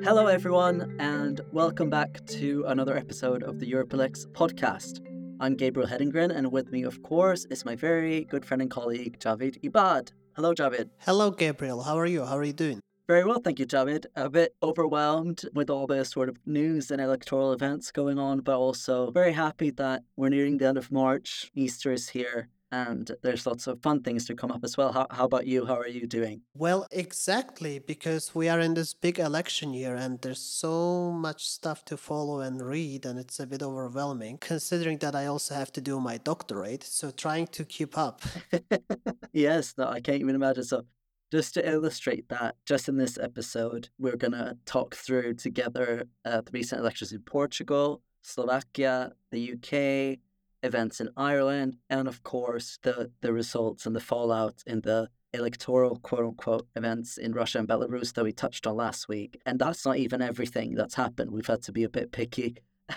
Hello, everyone, and welcome back to another episode of the Europalex podcast. I'm Gabriel Hedingren, and with me, of course, is my very good friend and colleague, Javid Ibad. Hello, Javid. Hello, Gabriel. How are you? How are you doing? Very well, thank you, Javid. A bit overwhelmed with all the sort of news and electoral events going on, but also very happy that we're nearing the end of March. Easter is here, and there's lots of fun things to come up as well. How about you? How are you doing? Well, exactly, because we are in this big election year and there's so much stuff to follow and read, and it's a bit overwhelming, considering that I also have to do my doctorate, so trying to keep up. Yes, no, I can't even imagine. So, just to illustrate that, just in this episode, we're going to talk through together the recent elections in Portugal, Slovakia, the UK, events in Ireland, and of course, the results and the fallout in the electoral quote unquote events in Russia and Belarus that we touched on last week. And that's not even everything that's happened. We've had to be a bit picky.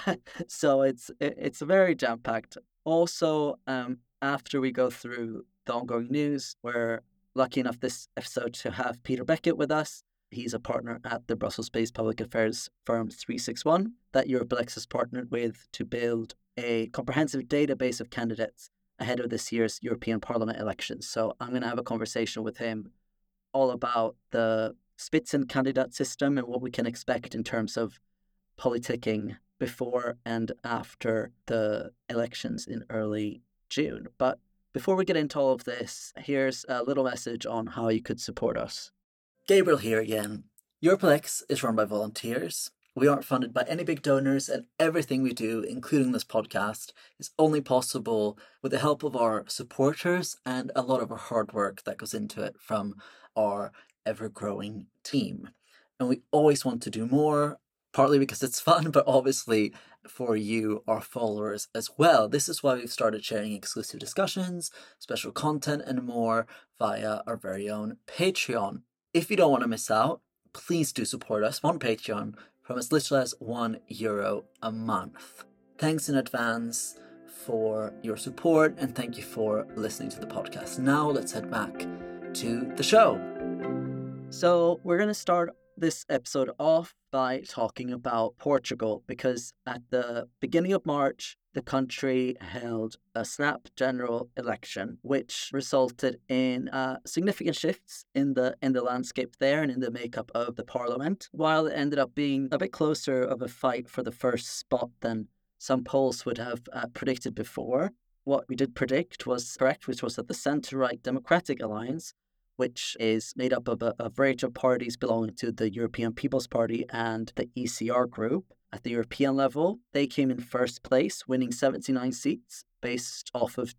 So it's very jam packed. Also, after we go through the ongoing news, we're lucky enough this episode to have Peter Beckett with us. He's a partner at the Brussels-based public affairs firm 361 that Europalex has partnered with to build a comprehensive database of candidates ahead of this year's European Parliament elections. So I'm going to have a conversation with him all about the Spitzenkandidat system and what we can expect in terms of politicking before and after the elections in early June. But before we get into all of this, here's a little message on how you could support us. Gabriel here again. Europalex is run by volunteers. We aren't funded by any big donors, and everything we do, including this podcast, is only possible with the help of our supporters and a lot of our hard work that goes into it from our ever-growing team. And we always want to do more, partly because it's fun, but obviously for you, our followers, as well. This is why we've started sharing exclusive discussions, special content, and more via our very own Patreon. If you don't want to miss out, please do support us on Patreon from as little as €1 a month. Thanks in advance for your support, and thank you for listening to the podcast. Now let's head back to the show. So we're going to start this episode off by talking about Portugal, because at the beginning of March, the country held a snap general election, which resulted in significant shifts in the landscape there and in the makeup of the parliament. While it ended up being a bit closer of a fight for the first spot than some polls would have predicted before, what we did predict was correct, which was that the centre-right Democratic Alliance, which is made up of a variety of parties belonging to the European People's Party and the ECR group. At the European level, they came in first place, winning 79 seats based off of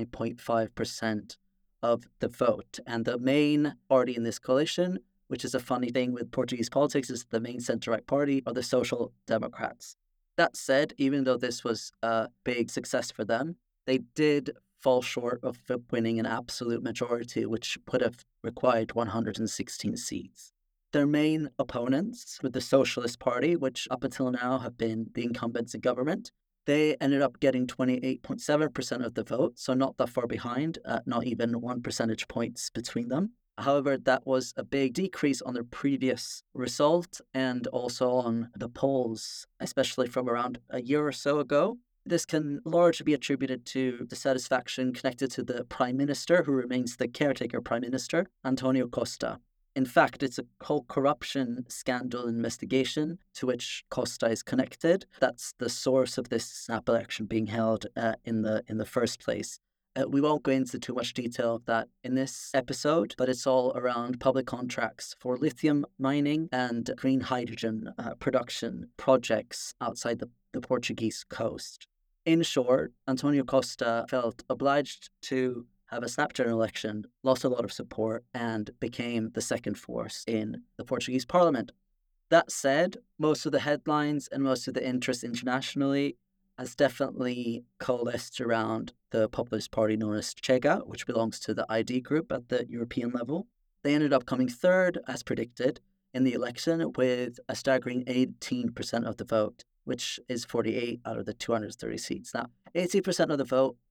29.5% of the vote. And the main party in this coalition, which is a funny thing with Portuguese politics, is the main centre-right party, are the Social Democrats. That said, even though this was a big success for them, they did fall short of winning an absolute majority, which would have required 116 seats. Their main opponents were the Socialist Party, which up until now have been the incumbents in government. They ended up getting 28.7% of the vote, so not that far behind, not even 1 percentage points between them. However, that was a big decrease on their previous result and also on the polls, especially from around a year or so ago. This can largely be attributed to dissatisfaction connected to the Prime Minister, who remains the caretaker Prime Minister, Antonio Costa. In fact, it's a whole corruption scandal investigation to which Costa is connected. That's the source of this snap election being held in the first place. We won't go into too much detail of that in this episode, but it's all around public contracts for lithium mining and green hydrogen production projects outside the Portuguese coast. In short, Antonio Costa felt obliged to have a snap general election, lost a lot of support, and became the second force in the Portuguese parliament. That said, most of the headlines and most of the interest internationally has definitely coalesced around the populist party known as Chega, which belongs to the ID group at the European level. They ended up coming third, as predicted, in the election with a staggering 18% of the vote, which is 48 out of the 230 seats. Now, 80% of the vote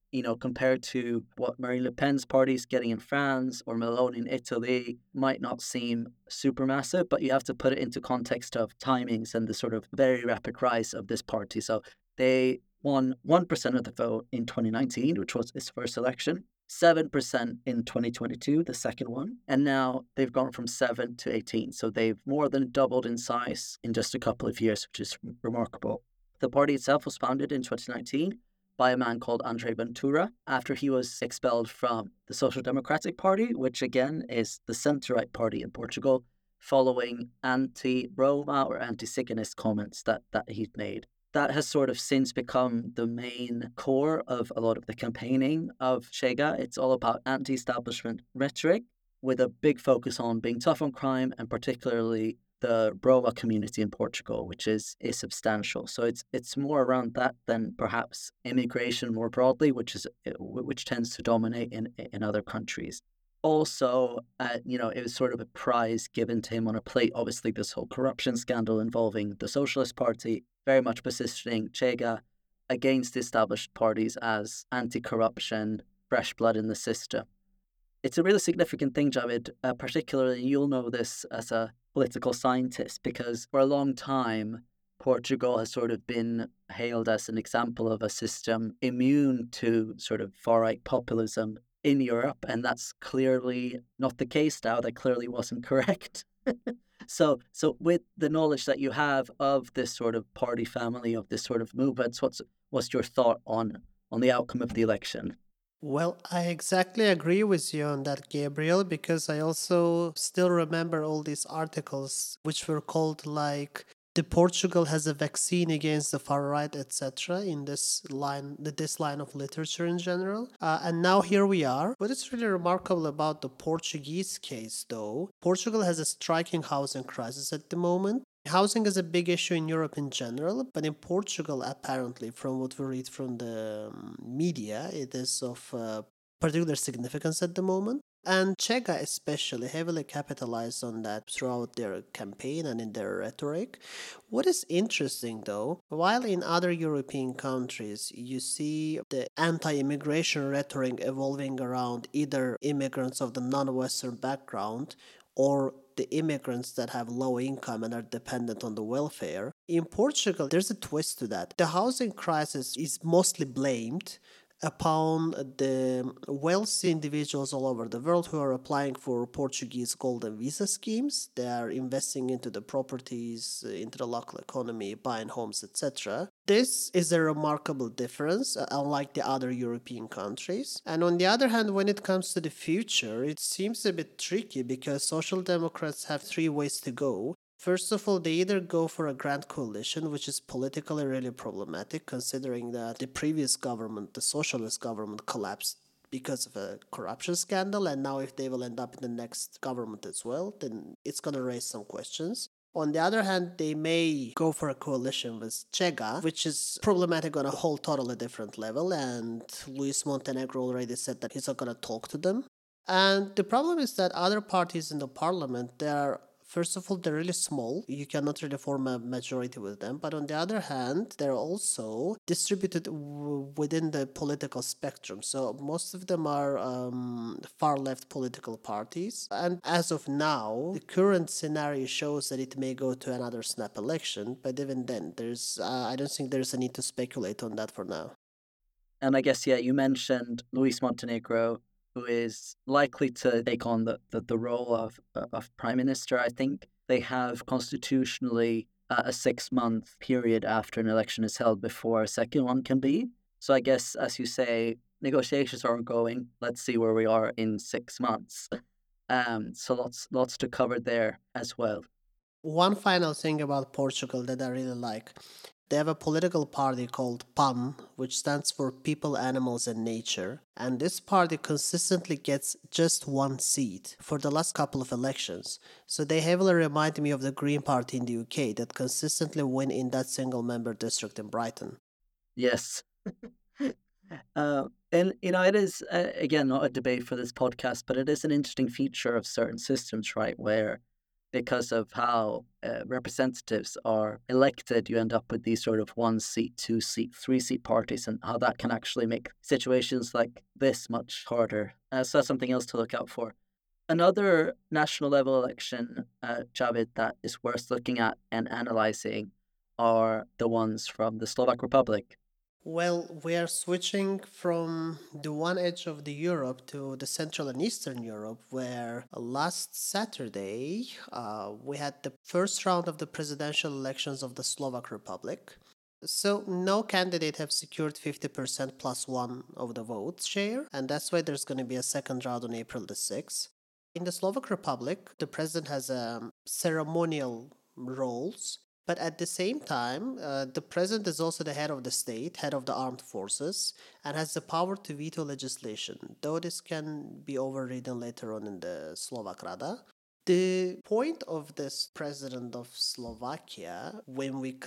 compared to what Marine Le Pen's party is getting in France or Meloni in Italy, might not seem supermassive, but you have to put it into context of timings and the sort of very rapid rise of this party. So they won 1% of the vote in 2019, which was its first election, 7% in 2022, the second one, and now they've gone from 7 to 18. So they've more than doubled in size in just a couple of years, which is remarkable. The party itself was founded in 2019 by a man called André Ventura after he was expelled from the Social Democratic Party, which again is the centre-right party in Portugal, following anti-Roma or anti-Ciganist comments that he'd made. That has sort of since become the main core of a lot of the campaigning of Chega. It's all about anti-establishment rhetoric with a big focus on being tough on crime and particularly the Roma community in Portugal, which is substantial. So it's more around that than perhaps immigration more broadly, which tends to dominate in other countries. Also, it was sort of a prize given to him on a plate. Obviously, this whole corruption scandal involving the Socialist Party, very much positioning Chega against the established parties as anti-corruption, fresh blood in the system. It's a really significant thing, Javid, particularly you'll know this as a political scientist, because for a long time, Portugal has sort of been hailed as an example of a system immune to sort of far-right populism in Europe, and that's clearly not the case now. That clearly wasn't correct. So with the knowledge that you have of this sort of party family, of this sort of movements, what's your thought on the outcome of the election? Well, I exactly agree with you on that, Gabriel, because I also still remember all these articles which were called like the Portugal has a vaccine against the far right, etc. in this line of literature in general. And now here we are. What is really remarkable about the Portuguese case, though, Portugal has a striking housing crisis at the moment. Housing is a big issue in Europe in general, but in Portugal, apparently, from what we read from the media, it is of particular significance at the moment. And Chega especially heavily capitalized on that throughout their campaign and in their rhetoric. What is interesting though, while in other European countries you see the anti-immigration rhetoric evolving around either immigrants of the non-Western background or the immigrants that have low income and are dependent on the welfare. In Portugal, there's a twist to that. The housing crisis is mostly blamed upon the wealthy individuals all over the world who are applying for Portuguese golden visa schemes. They are investing into the properties, into the local economy, buying homes, etc. This is a remarkable difference, unlike the other European countries. And on the other hand, when it comes to the future, it seems a bit tricky because Social Democrats have three ways to go. First of all, they either go for a grand coalition, which is politically really problematic, considering that the previous government, the socialist government, collapsed because of a corruption scandal, and now if they will end up in the next government as well, then it's going to raise some questions. On the other hand, they may go for a coalition with Chega, which is problematic on a whole totally different level, and Luis Montenegro already said that he's not going to talk to them. And the problem is that other parties in the parliament, they are first of all, they're really small. You cannot really form a majority with them. But on the other hand, they're also distributed within the political spectrum. So most of them are far left political parties. And as of now, the current scenario shows that it may go to another snap election. But even then, I don't think there's a need to speculate on that for now. And I guess, yeah, you mentioned Luis Montenegro, who is likely to take on the role of prime minister. I think they have constitutionally a 6-month period after an election is held before a second one can be. So I guess, as you say, negotiations are ongoing. Let's see where we are in 6 months. So lots to cover there as well. One final thing about Portugal that I really like. They have a political party called PAN, which stands for People, Animals and Nature, and this party consistently gets just one seat for the last couple of elections. So they heavily remind me of the Green Party in the UK that consistently win in that single-member district in Brighton. Yes. And, it is, again, not a debate for this podcast, but it is an interesting feature of certain systems, right, where because of how representatives are elected, you end up with these sort of 1 seat, 2 seat, 3 seat parties, and how that can actually make situations like this much harder. So that's something else to look out for. Another national level election, Javid, that is worth looking at and analyzing are the ones from the Slovak Republic. Well, we are switching from the one edge of the Europe to the Central and Eastern Europe, where last Saturday we had the first round of the presidential elections of the Slovak Republic. So no candidate have secured 50% plus one of the vote share, and that's why there's going to be a second round on April the 6th. In the Slovak Republic, the president has ceremonial roles, but at the same time, the president is also the head of the state, head of the armed forces, and has the power to veto legislation, though this can be overridden later on in the Slovak Rada. The point of this president of Slovakia, when we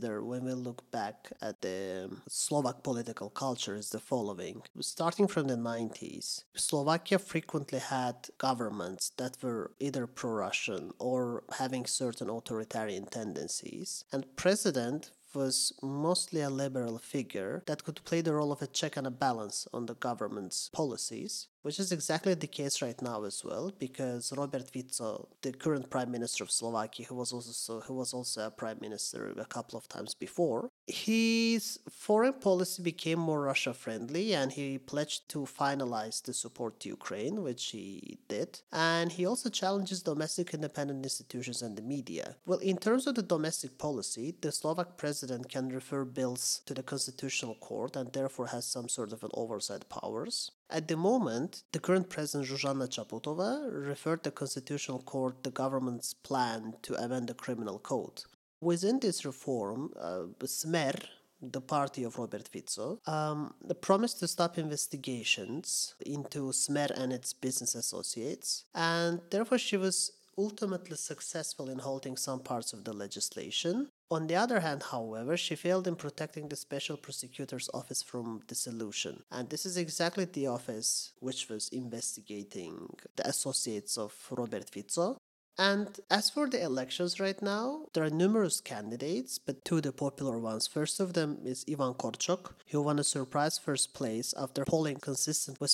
look back at the Slovak political culture, is the following. Starting from the 90s, Slovakia frequently had governments that were either pro-Russian or having certain authoritarian tendencies, and president was mostly a liberal figure that could play the role of a check and a balance on the government's policies, which is exactly the case right now as well, because Robert Fico, the current prime minister of Slovakia, who was also a prime minister a couple of times before, his foreign policy became more Russia friendly, and he pledged to finalize the support to Ukraine, which he did, and he also challenges domestic independent institutions and the media. Well, in terms of the domestic policy, the Slovak president can refer bills to the constitutional court and therefore has some sort of an oversight powers. At the moment, the current president Zsuzsanna Čaputová referred the Constitutional Court the government's plan to amend the criminal code. Within this reform, Smer, the party of Robert Fico, promised to stop investigations into Smer and its business associates, and therefore she was ultimately successful in halting some parts of the legislation. On the other hand, however, she failed in protecting the Special Prosecutor's Office from dissolution. And this is exactly the office which was investigating the associates of Robert Fico. And as for the elections right now, there are numerous candidates, but two of the popular ones. First of them is Ivan Korčok, who won a surprise first place after polling consistent with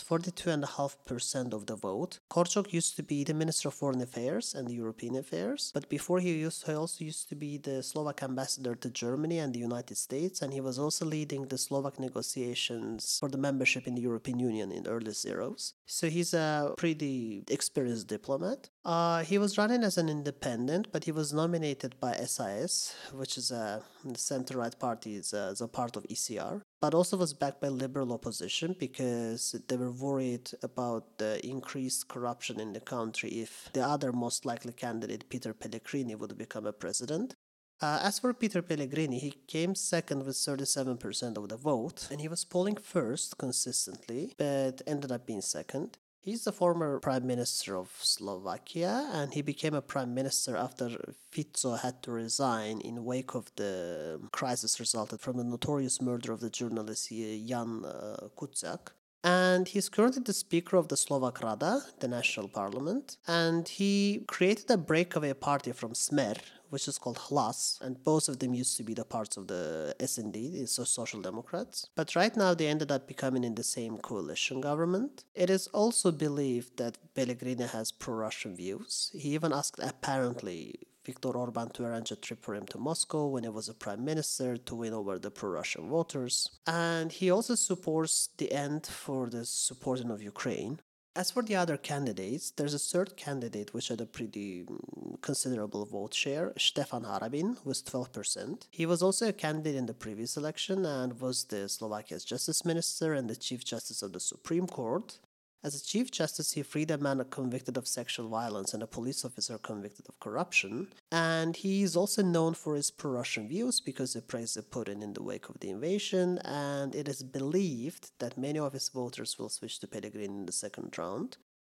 42.5% of the vote. Korčok used to be the Minister of Foreign Affairs and European Affairs, but before he also used to be the Slovak ambassador to Germany and the United States, and he was also leading the Slovak negotiations for the membership in the European Union in early zeros. So he's a pretty experienced diplomat. He was running as an independent, but he was nominated by SIS, which is the center-right party, is a part of ECR, but also was backed by liberal opposition because they were worried about the increased corruption in the country if the other most likely candidate, Peter Pellegrini, would become a president. As for Peter Pellegrini, he came second with 37% of the vote, and he was polling first consistently, but ended up being second. He's the former prime minister of Slovakia, and he became a prime minister after Fico had to resign in wake of the crisis resulted from the notorious murder of the journalist Jan Kuciak. And he's currently the speaker of the Slovak Rada, the national parliament, and he created a breakaway party from Smer, which is called Hlas, and both of them used to be the parts of the SND, the Social Democrats. But right now they ended up becoming in the same coalition government. It is also believed that Pellegrini has pro-Russian views. He even asked, apparently, Viktor Orban to arrange a trip for him to Moscow when he was a prime minister to win over the pro-Russian voters. And he also supports the end for the supporting of Ukraine. As for the other candidates, there's a third candidate which had a pretty considerable vote share, Stefan Harabin, with 12%. He was also a candidate in the previous election and was the Slovakia's justice minister and the chief justice of the Supreme Court. As a chief justice, he freed a man convicted of sexual violence and a police officer convicted of corruption. And he is also known for his pro-Russian views because he praised Putin in the wake of the invasion, and it is believed that many of his voters will switch to Pellegrini in the second round.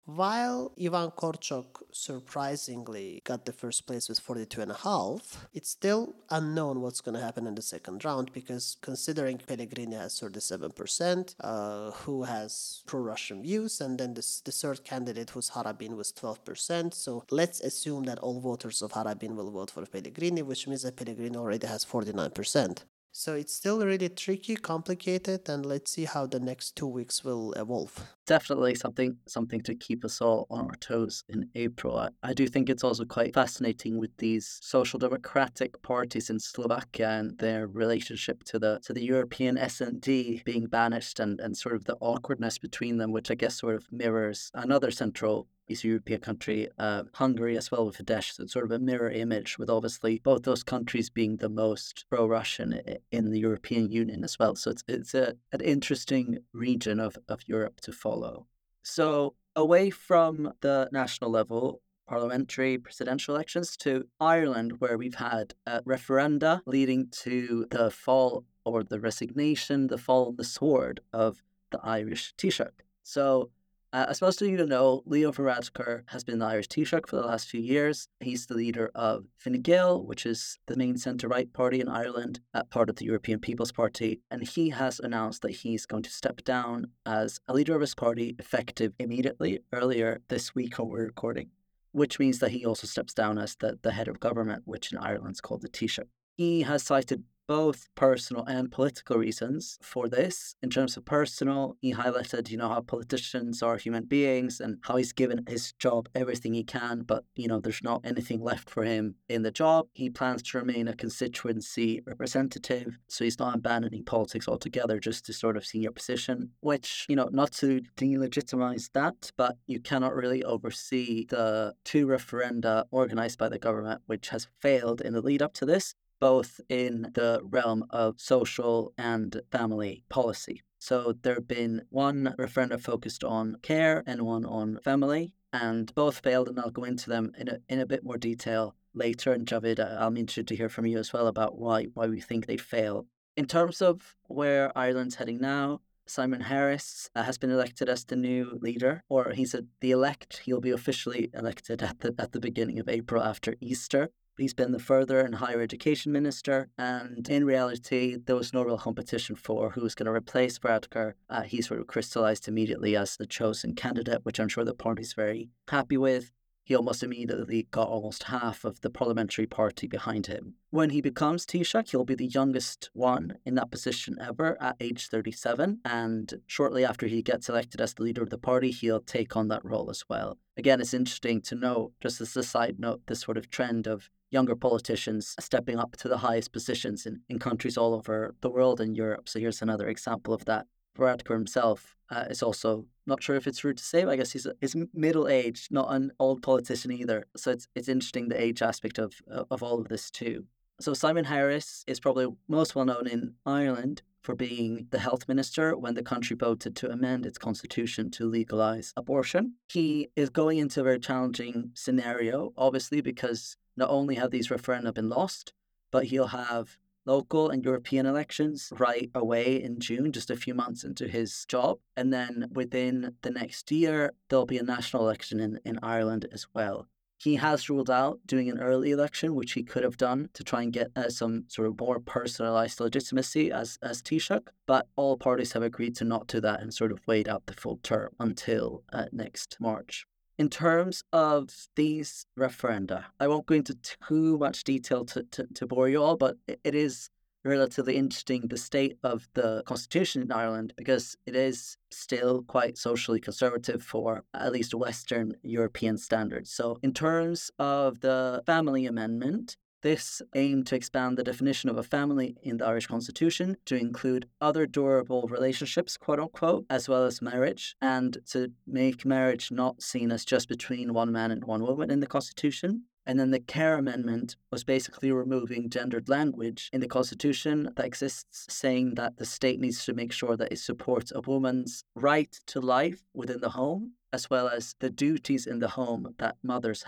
While Ivan Korchok surprisingly got the first place with 42.5, it's still unknown what's going to happen in the second round because considering Pellegrini has 37%, who has pro-Russian views, and then the third candidate who's Harabin was 12%. So let's assume that all voters of Harabin will vote for Pellegrini, which means that Pellegrini already has 49%. So it's still really tricky, complicated, and let's see how the next 2 weeks will evolve. Definitely something to keep us all on our toes in April. I do think it's also quite fascinating with these social democratic parties in Slovakia and their relationship to the European SND being banished and sort of the awkwardness between them, which I guess sort of mirrors another Central Eastern European country, Hungary as well with Fidesz. So it's sort of a mirror image with obviously both those countries being the most pro-Russian in the European Union as well. So it's an interesting region of Europe to follow. So away from the national level, parliamentary presidential elections, to Ireland, where we've had referenda leading to the fall or the resignation, the fall of the sword of the Irish Taoiseach. So as most of you know, Leo Varadkar has been the Irish Taoiseach for the last few years. He's the leader of Fine Gael, which is the main centre-right party in Ireland, part of the European People's Party, and he has announced that he's going to step down as a leader of his party effective immediately, earlier this week when we're recording, which means that he also steps down as the head of government, which in Ireland is called the Taoiseach. He has cited both personal and political reasons for this. In terms of personal, he highlighted, how politicians are human beings and how he's given his job everything he can, but, there's not anything left for him in the job. He plans to remain a constituency representative, so he's not abandoning politics altogether just to sort of senior position, which, not to delegitimize that, but you cannot really oversee the two referenda organized by the government, which has failed in the lead up to this, both in the realm of social and family policy. So there have been one referendum focused on care and one on family, and both failed, and I'll go into them in a bit more detail later. And Javid, I'm interested to hear from you as well about why we think they fail. In terms of where Ireland's heading now, Simon Harris has been elected as the new leader, or he's the elect. He'll be officially elected at the beginning of April after Easter. He's been the further and higher education minister, and in reality, there was no real competition for who was going to replace Varadkar. He sort of crystallized immediately as the chosen candidate, which I'm sure the party's very happy with. He almost immediately got almost half of the parliamentary party behind him. When he becomes Taoiseach, he'll be the youngest one in that position ever at age 37, and shortly after he gets elected as the leader of the party, he'll take on that role as well. Again, it's interesting to note, just as a side note, this sort of trend of younger politicians stepping up to the highest positions in countries all over the world and Europe. So here's another example of that. Varadkar himself is also, not sure if it's rude to say, but I guess he's middle-aged, not an old politician either. So it's interesting, the age aspect of all of this too. So Simon Harris is probably most well known in Ireland for being the health minister when the country voted to amend its constitution to legalise abortion. He is going into a very challenging scenario, obviously, because not only have these referenda been lost, but he'll have local and European elections right away in June, just a few months into his job. And then within the next year, there'll be a national election in Ireland as well. He has ruled out doing an early election, which he could have done to try and get some sort of more personalised legitimacy as Taoiseach, but all parties have agreed to not do that and sort of wait out the full term until next March. In terms of these referenda, I won't go into too much detail to bore you all, but it is relatively interesting, the state of the constitution in Ireland, because it is still quite socially conservative for at least Western European standards. So in terms of the family amendment, this aimed to expand the definition of a family in the Irish constitution to include other durable relationships, quote unquote, as well as marriage, and to make marriage not seen as just between one man and one woman in the constitution. And then the Care Amendment was basically removing gendered language in the constitution that exists, saying that the state needs to make sure that it supports a woman's right to life within the home, as well as the duties in the home that mothers have.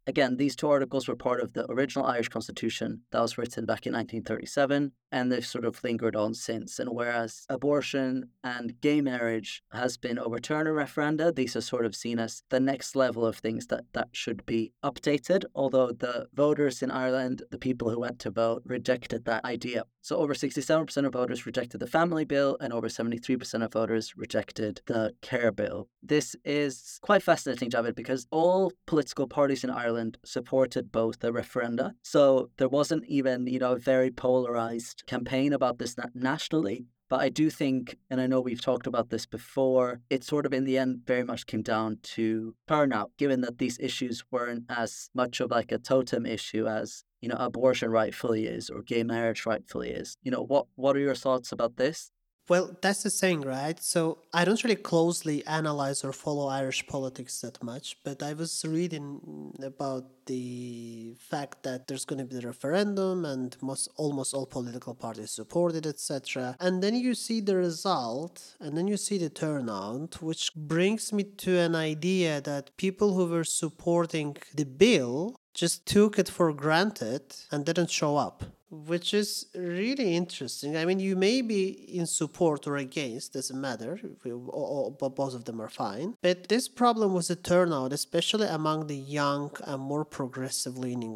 Again, these two articles were part of the original Irish Constitution that was written back in 1937, and they've sort of lingered on since. And whereas abortion and gay marriage has been overturned in referenda, these are sort of seen as the next level of things that should be updated, although the voters in Ireland, the people who went to vote, rejected that idea. So over 67% of voters rejected the family bill, and over 73% of voters rejected the care bill. This is quite fascinating, Javid, because all political parties in Ireland supported both the referenda. So there wasn't even, a very polarized campaign about this nationally. But I do think, and I know we've talked about this before, it sort of in the end very much came down to turnout, given that these issues weren't as much of like a totem issue as, abortion rightfully is or gay marriage rightfully is. What are your thoughts about this? Well, that's the thing, right? So I don't really closely analyze or follow Irish politics that much, but I was reading about the fact that there's going to be the referendum and almost all political parties support it, etc. And then you see the result, and then you see the turnout, which brings me to an idea that people who were supporting the bill just took it for granted and didn't show up, which is really interesting. I mean, you may be in support or against, doesn't matter, both of them are fine. But this problem was a turnout, especially among the young and more progressive leaning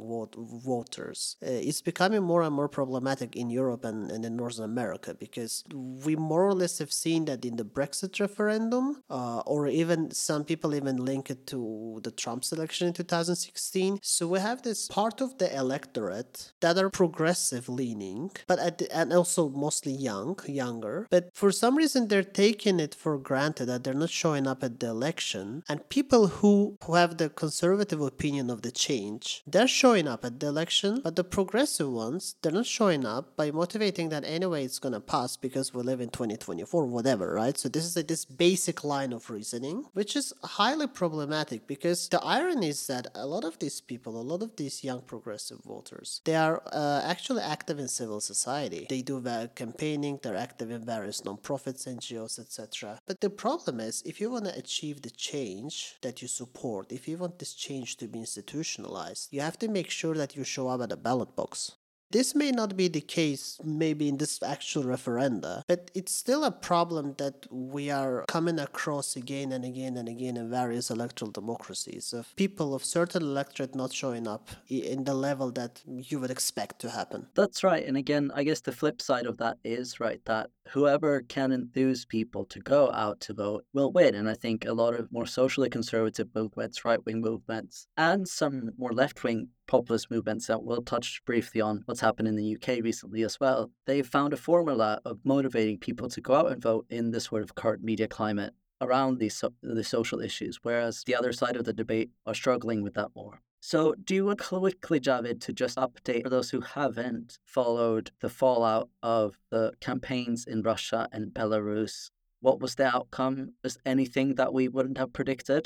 voters. It's becoming more and more problematic in Europe and in Northern America, because we more or less have seen that in the Brexit referendum, or even some people even link it to the Trump election in 2016. So we have this part of the electorate that are progressive leaning, and also mostly younger. But for some reason, they're taking it for granted that they're not showing up at the election. And people who have the conservative opinion of the change, they're showing up at the election. But the progressive ones, they're not showing up by motivating that anyway it's gonna pass because we live in 2024, whatever, right? So this is this basic line of reasoning, which is highly problematic, because the irony is that a lot of these people, a lot of these young progressive voters, they are actually active in civil society. They do campaigning, they're active in various non-profits, NGOs, etc. But the problem is, if you want to achieve the change that you support, if you want this change to be institutionalized, you have to make sure that you show up at a ballot box. This may not be the case maybe in this actual referenda, but it's still a problem that we are coming across again and again and again in various electoral democracies, of people of certain electorate not showing up in the level that you would expect to happen. That's right. And again, I guess the flip side of that is, right, that whoever can enthuse people to go out to vote will win. And I think a lot of more socially conservative movements, right-wing movements, and some more left-wing populist movements that we'll touch briefly on what's happened in the UK recently as well, they've found a formula of motivating people to go out and vote in this sort of current media climate around the social issues, whereas the other side of the debate are struggling with that more. So do you want quickly, Javid, to just update for those who haven't followed the fallout of the campaigns in Russia and Belarus? What was the outcome? Was anything that we wouldn't have predicted?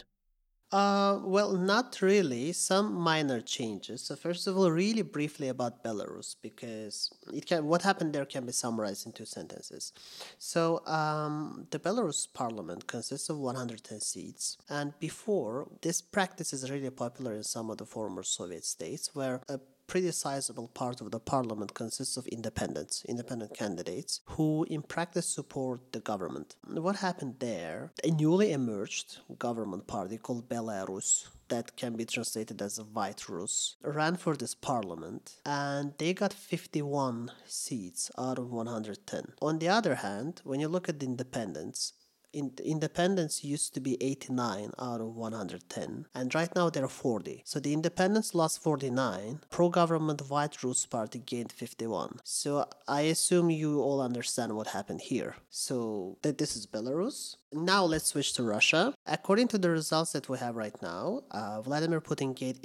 Well, not really. Some minor changes. So first of all, really briefly about Belarus, because what happened there can be summarized in two sentences. So the Belarus parliament consists of 110 seats, and before, this practice is really popular in some of the former Soviet states, where a pretty sizable part of the parliament consists of independent candidates who in practice support the government. What happened there? A newly emerged government party called Belarus, that can be translated as a White Rus, ran for this parliament, and they got 51 seats out of 110. On the other hand, when you look at the independents, independents used to be 89 out of 110, and right now they're 40. So the independents lost 49, pro-government White Rus party gained 51. So I assume you all understand what happened here. So this is Belarus. Now let's switch to Russia. According to the results that we have right now, Vladimir Putin gained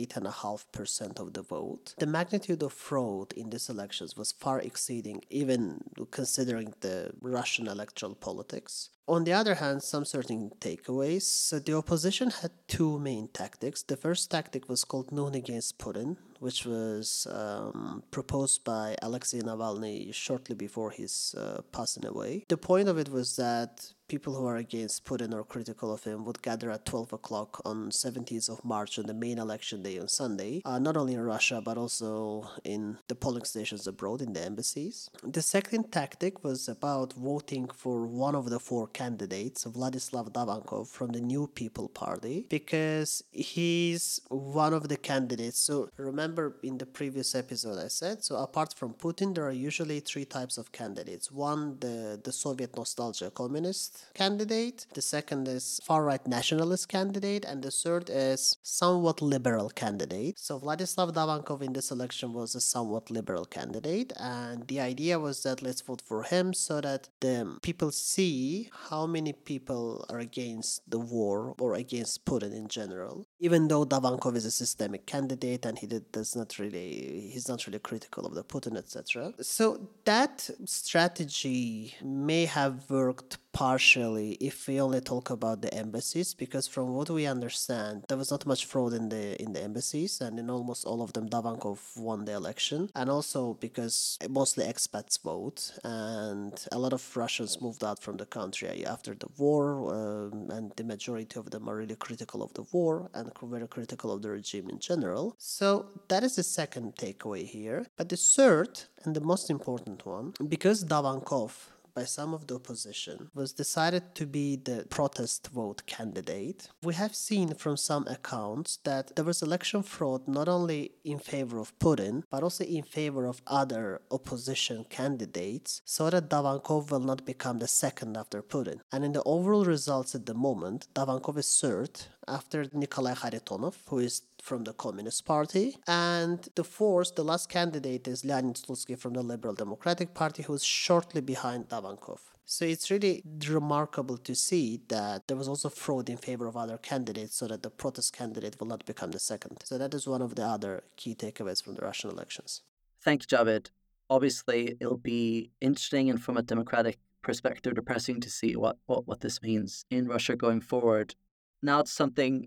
88.5% of the vote. The magnitude of fraud in these elections was far exceeding, even considering the Russian electoral politics. On the other hand, some certain takeaways. So the opposition had two main tactics. The first tactic was called Noon Against Putin, which was proposed by Alexei Navalny shortly before his passing away. The point of it was that people who are against Putin or critical of him would gather at 12 o'clock on 17th of March on the main election day on Sunday, not only in Russia but also in the polling stations abroad in the embassies. The second tactic was about voting for one of the four candidates, Vladislav Davankov from the New People Party, because he's one of the candidates. So remember in the previous episode I said, so apart from Putin, there are usually three types of candidates. One, the Soviet nostalgia communist candidate. The second is far-right nationalist candidate. And the third is somewhat liberal candidate. So Vladislav Davankov in this election was a somewhat liberal candidate. And the idea was that let's vote for him so that the people see how many people are against the war or against Putin in general. Even though Davankov is a systemic candidate and he's not really critical of the Putin, etc. So that strategy may have worked partially if we only talk about the embassies, because from what we understand, there was not much fraud in the embassies, and in almost all of them, Davankov won the election, and also because mostly expats vote, and a lot of Russians moved out from the country after the war, and the majority of them are really critical of the war and very critical of the regime in general. So that is the second takeaway here. But the third and the most important one, because Davankov by some of the opposition was decided to be the protest vote candidate, we have seen from some accounts that there was election fraud not only in favor of Putin, but also in favor of other opposition candidates, so that Davankov will not become the second after Putin. And in the overall results at the moment, Davankov is third after Nikolai Kharitonov, who is from the Communist Party, and the last candidate is Leonid Slutsky from the Liberal Democratic Party, who is shortly behind Davankov. So it's really remarkable to see that there was also fraud in favor of other candidates so that the protest candidate will not become the second. So that is one of the other key takeaways from the Russian elections. Thank you, Javid. Obviously, it'll be interesting and from a democratic perspective, depressing to see what this means in Russia going forward. Now it's something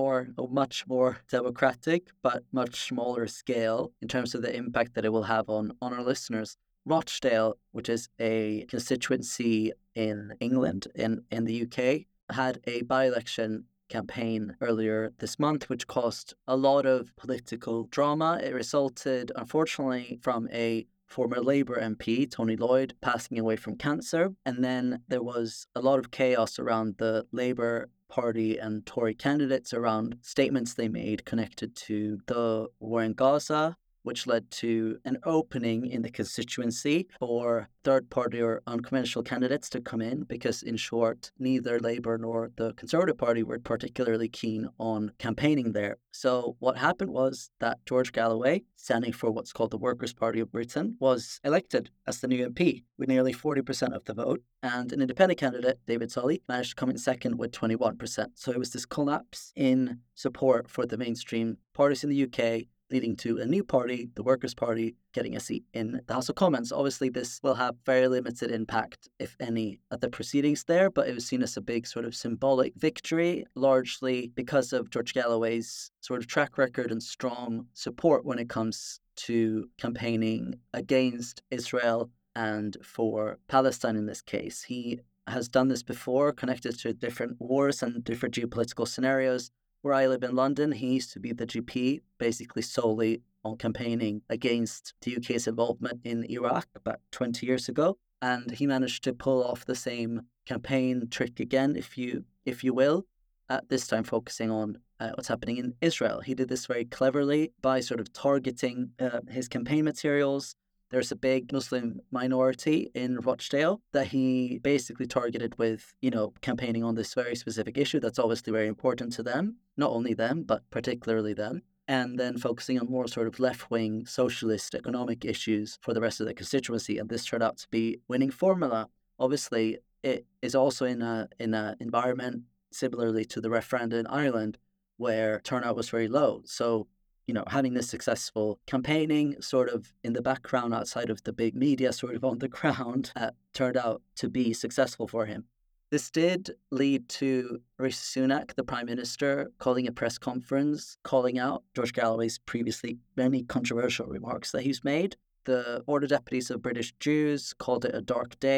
much more democratic, but much smaller scale in terms of the impact that it will have on our listeners. Rochdale, which is a constituency in England, in the UK, had a by-election campaign earlier this month, which caused a lot of political drama. It resulted, unfortunately, from a former Labour MP, Tony Lloyd, passing away from cancer. And then there was a lot of chaos around the Labour Party and Tory candidates around statements they made connected to the war in Gaza, which led to an opening in the constituency for third-party or unconventional candidates to come in because, in short, neither Labour nor the Conservative Party were particularly keen on campaigning there. So what happened was that George Galloway, standing for what's called the Workers' Party of Britain, was elected as the new MP with nearly 40% of the vote, and an independent candidate, David Solly, managed to come in second with 21%. So it was this collapse in support for the mainstream parties in the UK, leading to a new party, the Workers' Party, getting a seat in the House of Commons. Obviously, this will have very limited impact, if any, at the proceedings there, but it was seen as a big sort of symbolic victory, largely because of George Galloway's sort of track record and strong support when it comes to campaigning against Israel and for Palestine in this case. He has done this before, connected to different wars and different geopolitical scenarios. Where I live in London, he used to be the GP, basically solely on campaigning against the UK's involvement in Iraq about 20 years ago. And he managed to pull off the same campaign trick again, if you will, at this time focusing on what's happening in Israel. He did this very cleverly by sort of targeting his campaign materials. There's a big Muslim minority in Rochdale that he basically targeted with, campaigning on this very specific issue that's obviously very important to them, not only them, but particularly them, and then focusing on more sort of left-wing socialist economic issues for the rest of the constituency. And this turned out to be winning formula. Obviously, it is also in a environment similarly to the referendum in Ireland, where turnout was very low. So having this successful campaigning sort of in the background outside of the big media, sort of on the ground, turned out to be successful for him. This did lead to Rishi Sunak, the Prime Minister, calling a press conference, calling out George Galloway's previously many controversial remarks that he's made. The Board of Deputies of British Jews called it a dark day.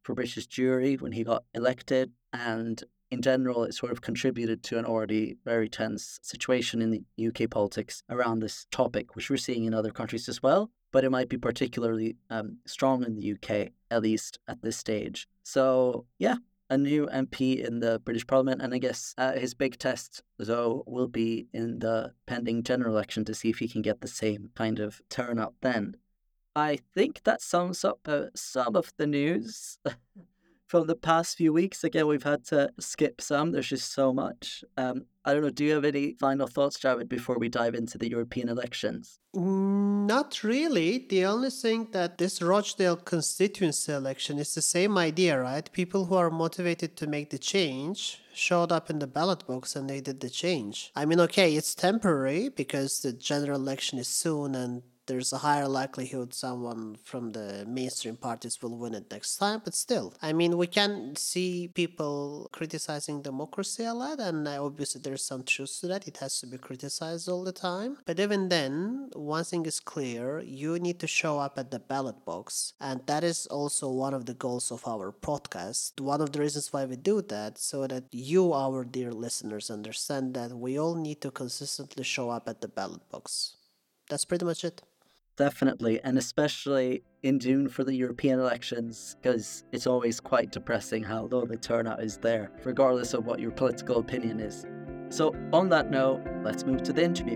for British Jewry when he got elected, and in general, it sort of contributed to an already very tense situation in the UK politics around this topic, which we're seeing in other countries as well. But it might be particularly strong in the UK, at least at this stage. So, yeah, a new MP in the British Parliament. And I guess his big test, though, will be in the pending general election to see if he can get the same kind of turnout then. I think that sums up some of the news from the past few weeks. Again, we've had to skip some. There's just so much. I don't know, do you have any final thoughts, Jared, before we dive into the European elections? Not really. The only thing that this Rochdale constituency election is the same idea, right? People who are motivated to make the change showed up in the ballot box and they did the change. I mean, okay, it's temporary because the general election is soon and there's a higher likelihood someone from the mainstream parties will win it next time, but still, I mean, we can see people criticizing democracy a lot, and obviously there's some truth to that. It has to be criticized all the time. But even then, one thing is clear: you need to show up at the ballot box, and that is also one of the goals of our podcast. One of the reasons why we do that, so that you, our dear listeners, understand that we all need to consistently show up at the ballot box. That's pretty much it. Definitely, and especially in June for the European elections, because it's always quite depressing how low the turnout is there, regardless of what your political opinion is. So, on that note, let's move to the interview.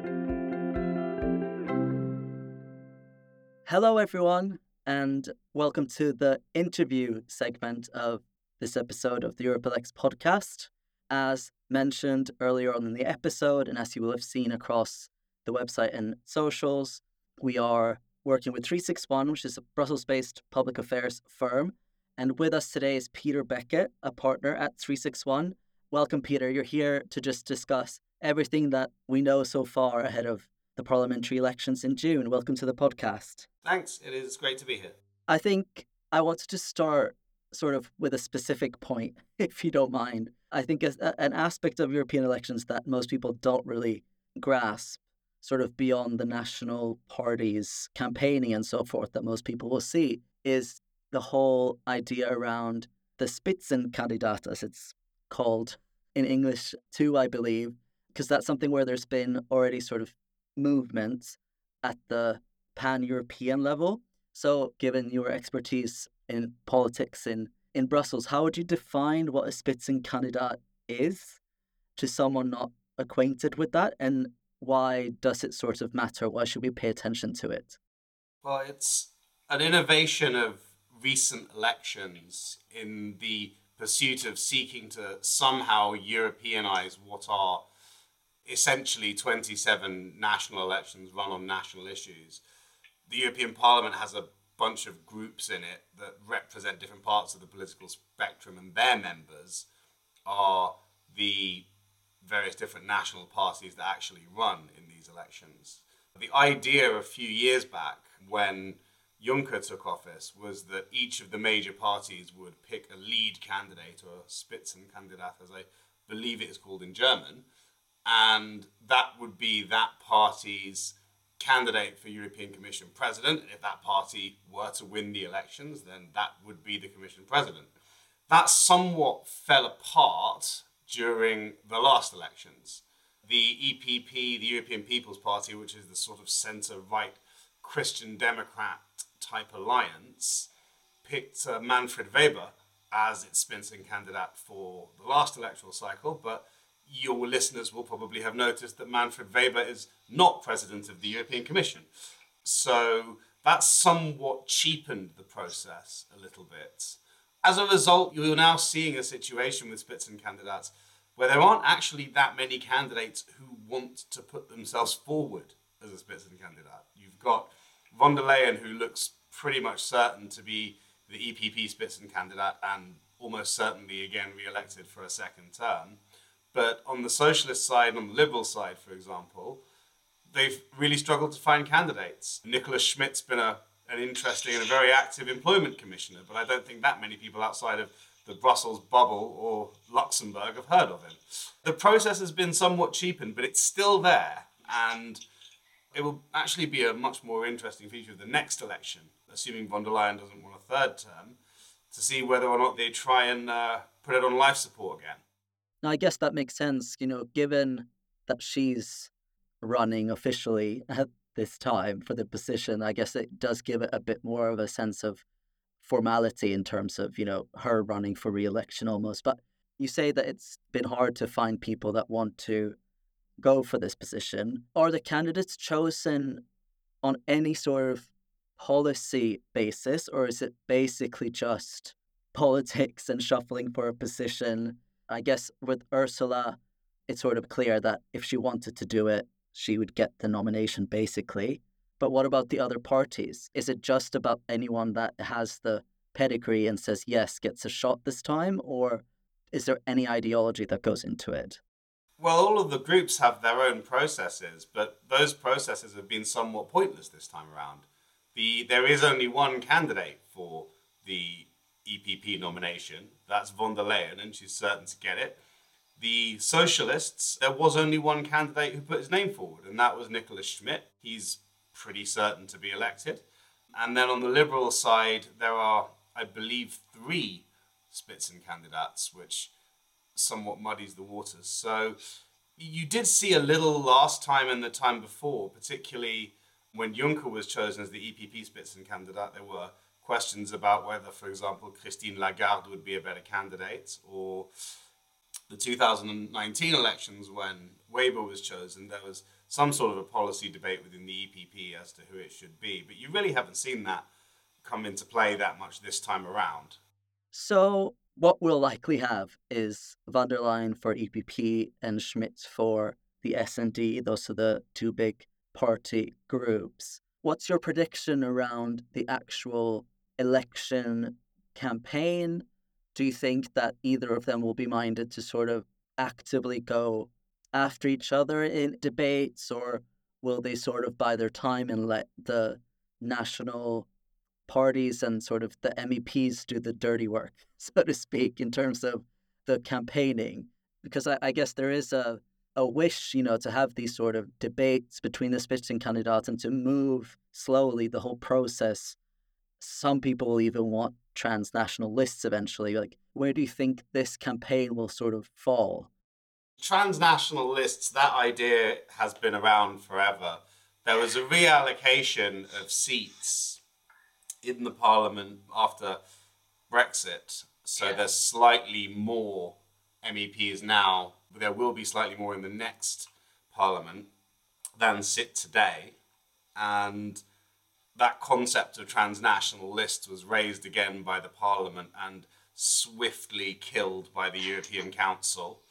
Hello, everyone, and welcome to the interview segment of this episode of the EuropeLex podcast. As mentioned earlier on in the episode, and as you will have seen across the website and socials, we are working with 361, which is a Brussels-based public affairs firm. And with us today is Peter Beckett, a partner at 361. Welcome, Peter. You're here to just discuss everything that we know so far ahead of the parliamentary elections in June. Welcome to the podcast. Thanks. It is great to be here. I think I wanted to start sort of with a specific point, if you don't mind. I think an aspect of European elections that most people don't really grasp, sort of beyond the national parties campaigning and so forth that most people will see, is the whole idea around the Spitzenkandidat, as it's called in English too, I believe, because that's something where there's been already sort of movements at the pan-European level. So given your expertise in politics in Brussels, how would you define what a Spitzenkandidat is to someone not acquainted with that? And why does it sort of matter? Why should we pay attention to it? Well, it's an innovation of recent elections in the pursuit of seeking to somehow Europeanize what are essentially 27 national elections run on national issues. The European Parliament has a bunch of groups in it that represent different parts of the political spectrum, and their members are the various different national parties that actually run in these elections. The idea a few years back when Juncker took office was that each of the major parties would pick a lead candidate, or a Spitzenkandidat, as I believe it is called in German, and that would be that party's candidate for European Commission President. And if that party were to win the elections, then that would be the Commission President. That somewhat fell apart during the last elections. The EPP, the European People's Party, which is the sort of centre-right Christian Democrat type alliance, picked Manfred Weber as its Spitzenkandidat for the last electoral cycle, but your listeners will probably have noticed that Manfred Weber is not president of the European Commission. So that somewhat cheapened the process a little bit. As a result, you're now seeing a situation with Spitzenkandidats where there aren't actually that many candidates who want to put themselves forward as a Spitzenkandidat. You've got von der Leyen, who looks pretty much certain to be the EPP Spitzenkandidat and almost certainly again re-elected for a second term. But on the socialist side, on the liberal side, for example, they've really struggled to find candidates. Nicolas Schmidt's been an interesting and a very active employment commissioner, but I don't think that many people outside of the Brussels bubble or Luxembourg have heard of him. The process has been somewhat cheapened, but it's still there, and it will actually be a much more interesting feature of the next election, assuming von der Leyen doesn't want a third term, to see whether or not they try and put it on life support again. Now, I guess that makes sense, given that she's running officially at this time for the position. I guess it does give it a bit more of a sense of formality in terms of, her running for re-election almost. But you say that it's been hard to find people that want to go for this position. Are the candidates chosen on any sort of policy basis, or is it basically just politics and shuffling for a position? I guess with Ursula, it's sort of clear that if she wanted to do it, she would get the nomination basically. But what about the other parties? Is it just about anyone that has the pedigree and says yes gets a shot this time, or is there any ideology that goes into it? Well, all of the groups have their own processes, but those processes have been somewhat pointless this time around. There is only one candidate for the EPP nomination. That's von der Leyen, and she's certain to get it. The Socialists, there was only one candidate who put his name forward, and that was Nicolas Schmidt. He's pretty certain to be elected. And then on the Liberal side, there are, I believe, 3 Spitzenkandidaten, which somewhat muddies the waters. So you did see a little last time and the time before, particularly when Juncker was chosen as the EPP Spitzenkandidat. There were questions about whether, for example, Christine Lagarde would be a better candidate, or the 2019 elections when Weber was chosen, there was some sort of a policy debate within the EPP as to who it should be. But you really haven't seen that come into play that much this time around. So what we'll likely have is von der Leyen for EPP and Schmidt for the SD. Those are the 2 big party groups. What's your prediction around the actual election campaign? Do you think that either of them will be minded to sort of actively go after each other in debates, or will they sort of bide their time and let the national parties and sort of the MEPs do the dirty work, so to speak, in terms of the campaigning? Because I guess there is a wish, to have these sort of debates between the Spitzenkandidaten and to move slowly the whole process. Some people will even want transnational lists eventually. Like, where do you think this campaign will sort of fall? Transnational lists, that idea has been around forever. There was a reallocation of seats in the parliament after Brexit. So there's slightly more MEPs now, but there will be slightly more in the next parliament than sit today. And that concept of transnational lists was raised again by the parliament and swiftly killed by the European Council.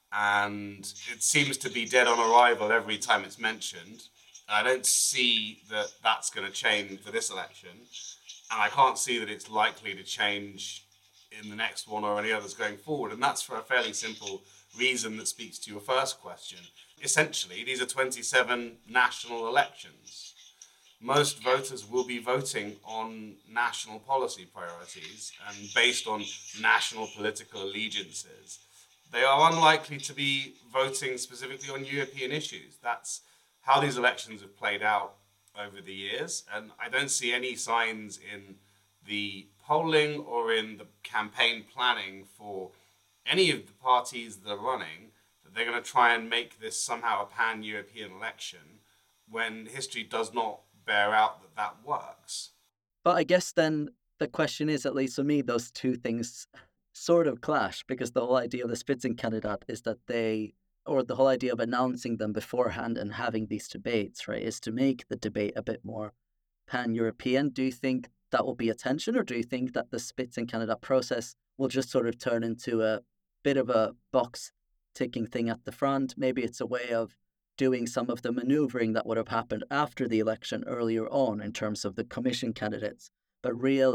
And it seems to be dead on arrival every time it's mentioned. I don't see that that's going to change for this election. And I can't see that it's likely to change in the next one or any others going forward. And that's for a fairly simple reason that speaks to your first question. Essentially, these are 27 national elections. Most voters will be voting on national policy priorities and based on national political allegiances. They are unlikely to be voting specifically on European issues. That's how these elections have played out over the years, and I don't see any signs in the polling or in the campaign planning for any of the parties that are running that they're going to try and make this somehow a pan-European election when history does not bear out that that works. But I guess then the question is, at least for me, those 2 things sort of clash, because the whole idea of the Spitzenkandidat is that the whole idea of announcing them beforehand and having these debates, right, is to make the debate a bit more pan-European. Do you think that will be a tension, or do you think that the Spitzenkandidat process will just sort of turn into a bit of a box-ticking thing at the front? Maybe it's a way of doing some of the maneuvering that would have happened after the election earlier on in terms of the commission candidates. But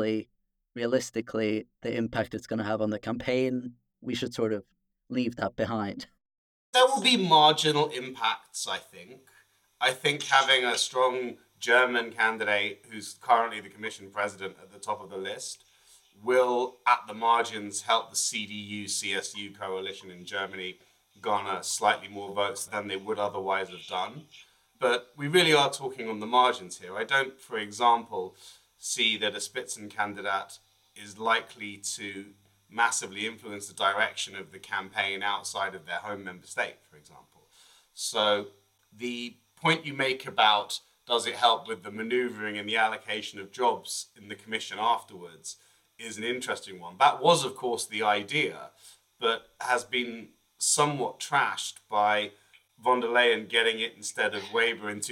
realistically, the impact it's going to have on the campaign, we should sort of leave that behind. There will be marginal impacts, I think. I think having a strong German candidate who's currently the commission president at the top of the list will, at the margins, help the CDU-CSU coalition in Germany garner slightly more votes than they would otherwise have done. But we really are talking on the margins here. I don't, for example, see that a Spitzenkandidat is likely to massively influence the direction of the campaign outside of their home member state, for example. So the point you make about does it help with the maneuvering and the allocation of jobs in the commission afterwards is an interesting one. That was, of course, the idea, but has been somewhat trashed by von der Leyen getting it instead of Weber in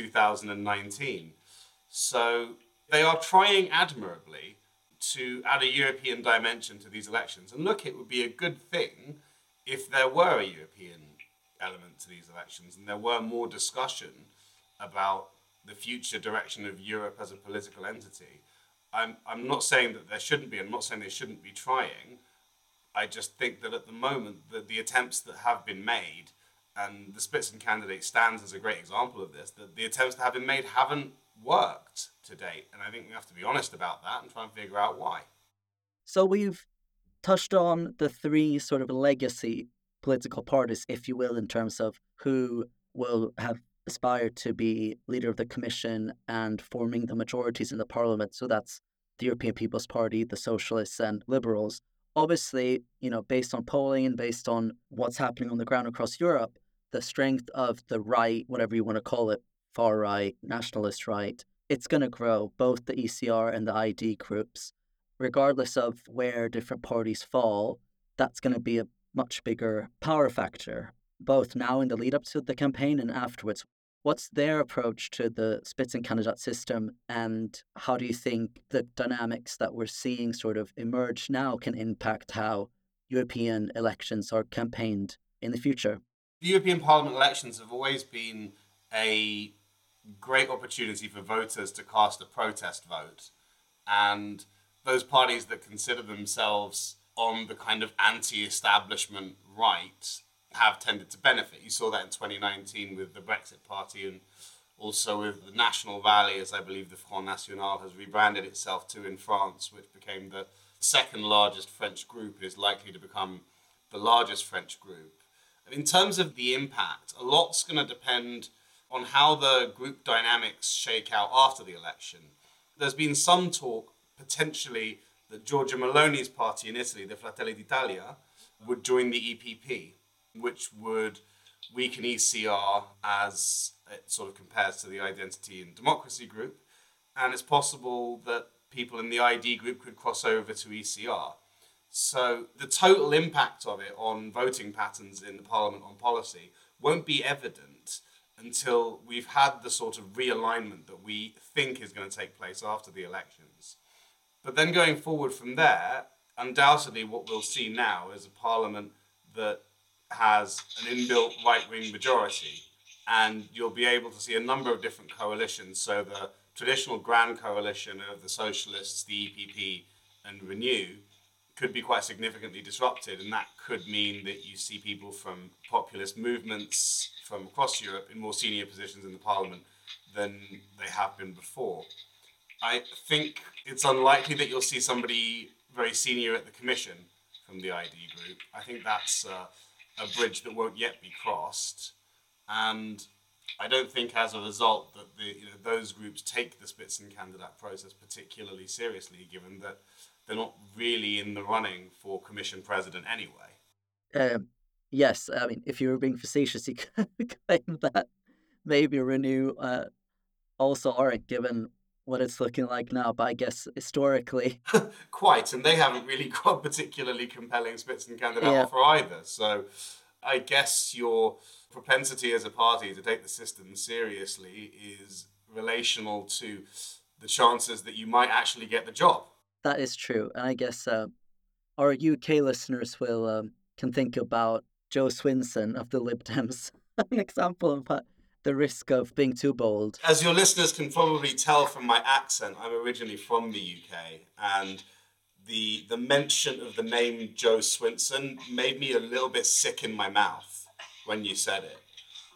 2019. So they are trying admirably to add a European dimension to these elections. And look, it would be a good thing if there were a European element to these elections and there were more discussion about the future direction of Europe as a political entity. I'm not saying that there shouldn't be. I'm not saying they shouldn't be trying. I just think that at the moment, the attempts that have been made, and the Spitzenkandidat stands as a great example of this, that the attempts that have been made haven't worked to date. And I think we have to be honest about that and try and figure out why. So we've touched on the three sort of legacy political parties, if you will, in terms of who will have aspired to be leader of the Commission and forming the majorities in the Parliament. So that's the European People's Party, the Socialists and Liberals. Obviously, based on polling and based on what's happening on the ground across Europe, the strength of the right, whatever you want to call it, far right, nationalist right, it's going to grow, both the ECR and the ID groups. Regardless of where different parties fall, that's going to be a much bigger power factor, both now in the lead up to the campaign and afterwards. What's their approach to the Spitzenkandidat system, and how do you think the dynamics that we're seeing sort of emerge now can impact how European elections are campaigned in the future? The European Parliament elections have always been a great opportunity for voters to cast a protest vote. And those parties that consider themselves on the kind of anti-establishment right have tended to benefit. You saw that in 2019 with the Brexit Party and also with the National Rally, as I believe the Front National has rebranded itself to in France, which became the second largest French group, is likely to become the largest French group. In terms of the impact, a lot's going to depend on how the group dynamics shake out after the election. There's been some talk, potentially, that Giorgia Meloni's party in Italy, the Fratelli d'Italia, would join the EPP, which would weaken ECR as it sort of compares to the Identity and Democracy group. And it's possible that people in the ID group could cross over to ECR. So the total impact of it on voting patterns in the Parliament on policy won't be evident until we've had the sort of realignment that we think is going to take place after the elections. But then going forward from there, undoubtedly what we'll see now is a Parliament that has an inbuilt right-wing majority, and you'll be able to see a number of different coalitions. So the traditional grand coalition of the Socialists, the EPP and Renew could be quite significantly disrupted, and that could mean that you see people from populist movements from across Europe in more senior positions in the Parliament than they have been before. I think it's unlikely that you'll see somebody very senior at the Commission from the ID group. I think that's a bridge that won't yet be crossed, and I don't think as a result that those groups take the Spitzenkandidat process particularly seriously, given that they're not really in the running for Commission President anyway. Yes, I mean, if you were being facetious, you could claim that maybe Renew also aren't, given what it's looking like now, but I guess historically... Quite, and they haven't really got a particularly compelling Spitzenkandidat offer either. So I guess your propensity as a party to take the system seriously is relational to the chances that you might actually get the job. That is true, and I guess our UK listeners can think about Jo Swinson of the Lib Dems, an example of the risk of being too bold. As your listeners can probably tell from my accent, I'm originally from the UK, and the mention of the name Jo Swinson made me a little bit sick in my mouth when you said it.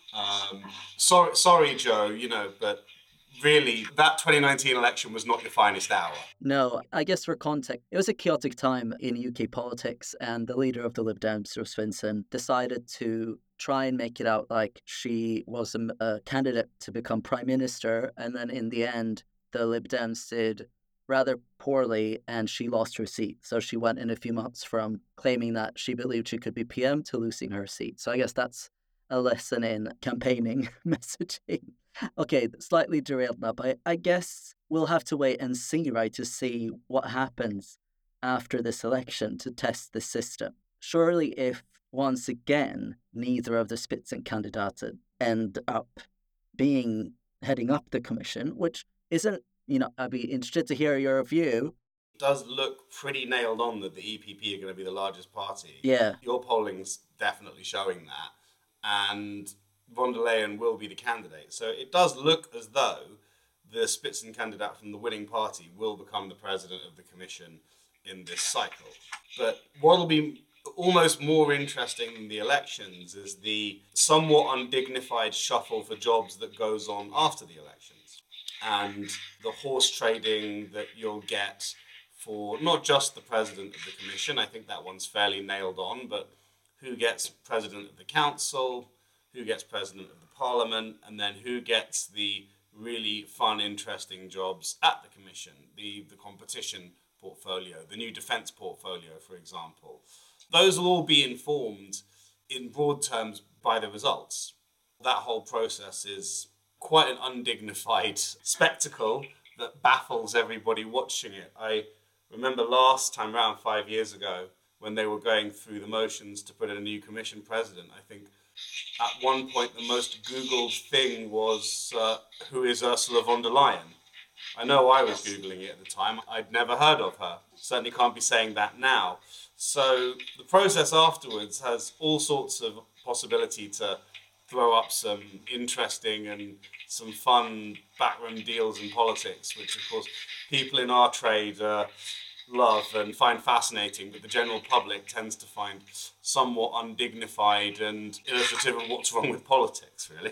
Sorry, Joe, but really, that 2019 election was not your finest hour. No, I guess for context, it was a chaotic time in UK politics, and the leader of the Lib Dems, Jo Swinson, decided to try and make it out like she was a candidate to become prime minister, and then in the end, the Lib Dems did rather poorly and she lost her seat. So she went in a few months from claiming that she believed she could be PM to losing her seat. So I guess that's a lesson in campaigning messaging. Okay, slightly derailed now, but I guess we'll have to wait and see, right, to see what happens after this election to test the system. Surely if once again neither of the Spitzenkandidaten end up heading up the commission, which isn't, I'd be interested to hear your view. It does look pretty nailed on that the EPP are going to be the largest party. Yeah. Your polling's definitely showing that. And von der Leyen will be the candidate. So it does look as though the Spitzenkandidat from the winning party will become the president of the commission in this cycle. But what will be almost more interesting than the elections is the somewhat undignified shuffle for jobs that goes on after the elections, and the horse trading that you'll get for not just the president of the commission. I think that one's fairly nailed on, but who gets president of the council, who gets president of the parliament, and then who gets the really fun, interesting jobs at the commission, the competition portfolio, the new defence portfolio, for example. Those will all be informed in broad terms by the results. That whole process is quite an undignified spectacle that baffles everybody watching it. I remember last time around 5 years ago when they were going through the motions to put in a new commission president. I think at one point the most Googled thing was, who is Ursula von der Leyen? I know I was Googling it at the time. I'd never heard of her. Certainly can't be saying that now. So the process afterwards has all sorts of possibility to throw up some interesting and some fun backroom deals in politics, which of course people in our trade love and find fascinating, but the general public tends to find somewhat undignified and illustrative of what's wrong with politics, really.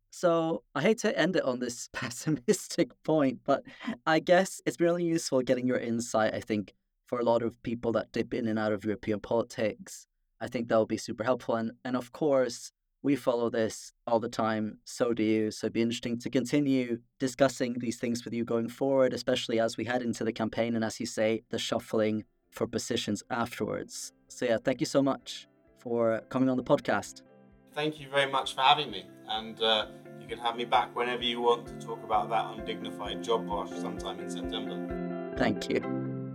So I hate to end it on this pessimistic point, but I guess it's really useful getting your insight, I think, for a lot of people that dip in and out of European politics. I think that will be super helpful. And of course, we follow this all the time. So do you. So it'd be interesting to continue discussing these things with you going forward, especially as we head into the campaign and, as you say, the shuffling for positions afterwards. So yeah, thank you so much for coming on the podcast. Thank you very much for having me. And you can have me back whenever you want to talk about that undignified job rush sometime in September. Thank you.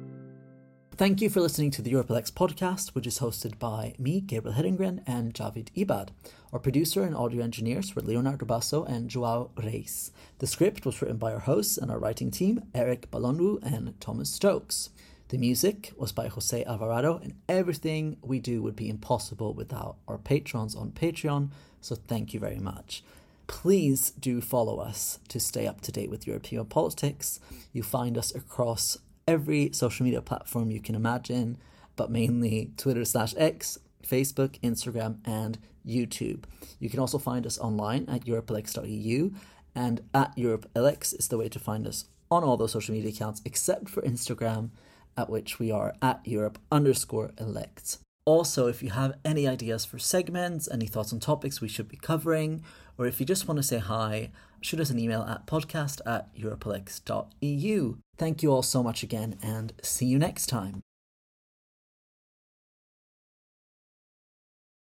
Thank you for listening to the EuropoLex podcast, which is hosted by me, Gabriel Hedengren, and Javid Ibad. Our producer and audio engineers were Leonardo Basso and Joao Reis. The script was written by our hosts and our writing team, Eric Balonwu and Thomas Stokes. The music was by Jose Alvarado, and everything we do would be impossible without our patrons on Patreon, so thank you very much. Please do follow us to stay up to date with European politics. You find us across every social media platform you can imagine, but mainly Twitter/X, Facebook, Instagram, and YouTube. You can also find us online at europolex.eu, and at EuropeLex is the way to find us on all those social media accounts, except for Instagram, at which we are at Europe_elect. Also, if you have any ideas for segments, any thoughts on topics we should be covering, or if you just want to say hi, shoot us an email at podcast@europolex.eu. Thank you all so much again, and see you next time.